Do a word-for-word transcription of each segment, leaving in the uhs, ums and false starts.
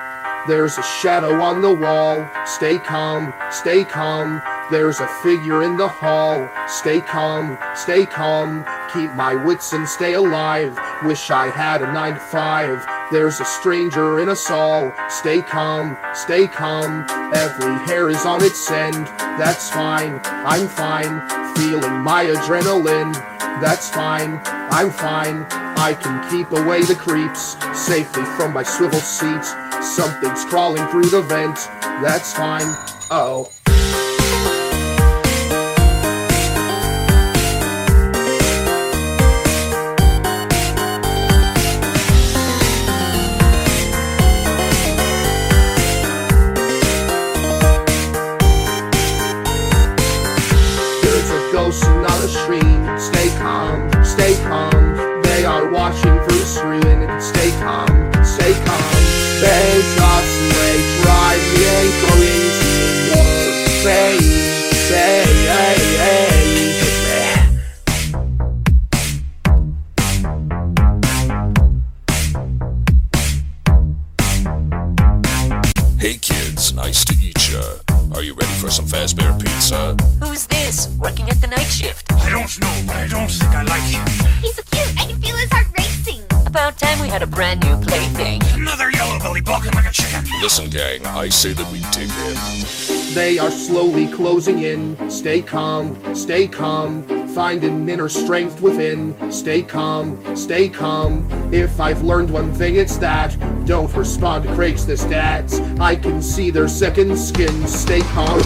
There's a shadow on the wall. Stay calm, stay calm. There's a figure in the hall. Stay calm, stay calm. Keep my wits and stay alive. Wish I had a nine to five. There's a stranger in us all. Stay calm, stay calm. Every hair is on its end. That's fine, I'm fine. Feeling my adrenaline. That's fine, I'm fine. I can keep away the creeps safely from my swivel seat. Something's crawling through the vent. That's fine. Oh. There's a ghost on the stream. Stay calm, stay calm. They are watching through the screen. Stay calm, stay calm. They just may drive me crazy. Say, say, hey, hey, Hey kids, nice to meet ya. Are you ready for some Fazbear Pizza? Who's this, working at the night shift? I don't know, but I don't think I like him. He's so cute, I can feel his heart racing. About time we had a brand new plaything. Another yellow belly balking like a chicken. Listen gang, I say that we dig in. They are slowly closing in. Stay calm, stay calm. Find an inner strength within. Stay calm, stay calm. If I've learned one thing, it's that don't respond to Craig's this dads. I can see their second skin. Stay calm.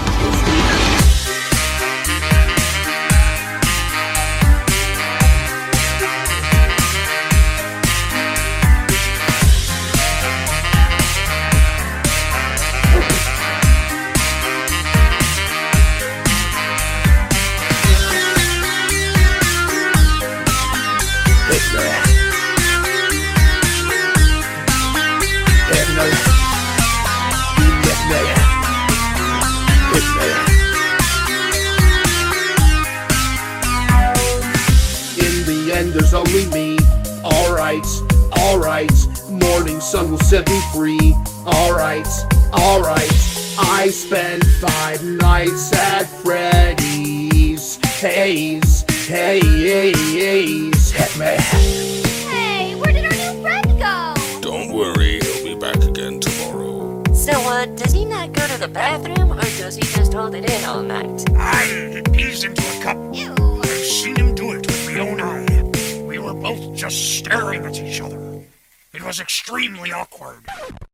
There's only me. Alright, alright. Morning sun will set me free. Alright, alright. I spent five nights at Freddy's. Haze, hey, hey, haze. Hey, where did our new friend go? Don't worry, he'll be back again tomorrow. So, uh, does he not go to the bathroom, or does he just hold it in all night? I eased into a cup. Ew. I've seen him do it with my own eye. We were both just staring at each other. It was extremely awkward.